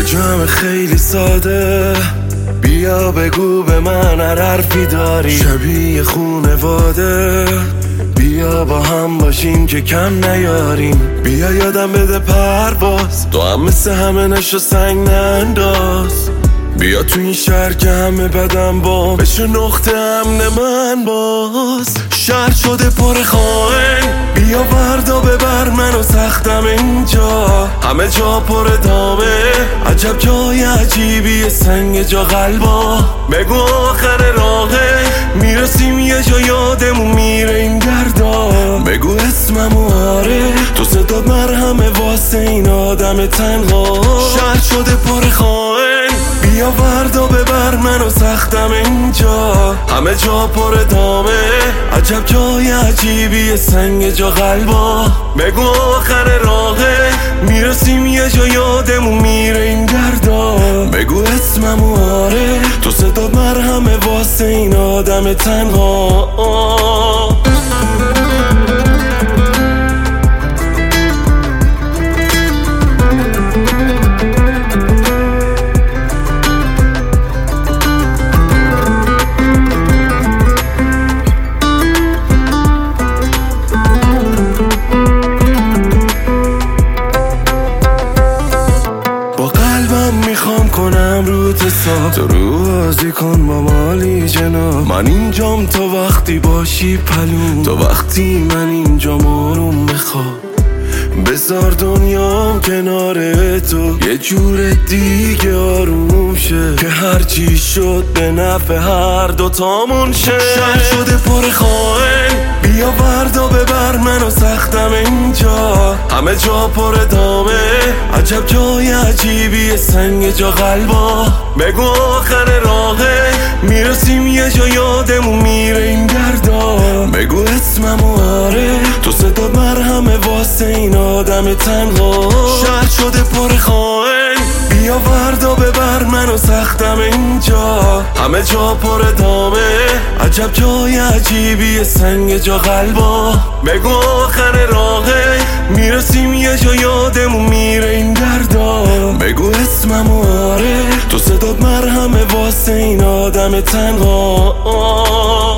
جمع خیلی ساده، بیا بگو به من هر حرفی داری، شبیه خونواده. بیا با هم باشیم که کم نیاریم، بیا یادم بده پرواز، تو هم مثل همه نشو سنگ ننداز. بیا تو این شهر که همه بدم با بشه نقطه امن من باز. شهر شده پر خائن، بیا بردا ببر منو سختم اینجا، همه جا پر دامه، عجب جای عجیبی سنگ جا قلبا. بگو آخر راهه میرسیم یه جا یادمون میره این دردا، بگو اسممو آره تو صدات مرهمه واسه این آدم تنها. شهر شده پر خائن، بیا بردا ببر منو سختم اینجا، همه جا پر دامه، عجب جای عجیبی سنگ جا قلبا. بگو آخر راهه میرسیم یه جا یادمون میره این دردا، بگو اسممو آره تو صدات مرهمه واسه این آدم تنها. میخوام کنم روت حساب، تو رو بازی کن با مالی جناب. من اینجام تو وقتی باشی پلوم، تو وقتی من اینجام آروم بخواب. بذار دنیام کنار تو یه جور دیگه آروم شه، که هرچی شد به نفع هر دوتامون شه. شهر شده پر خائن، بیا بردا ببر منو سختم اینجا، همه جا پر دامه، عجب جای عجیبی سنگ جا قلبا. بگو آخر راهه میرسیم یه جا یادمون میره این دردا، بگو اسممو آره تو صدات مرهمه واسه این آدم تنها. شهر شده پر خائن، بیا بردا ببر منو سختم اینجا، همه جا پر دامه، عجب جای عجیبی سنگ جا قلبا. بگو آخر راهه میرسیم یه جا یادمون میره این دردا، بگو اسممو آره تو صدات مرهمه واسه این آدم تنها.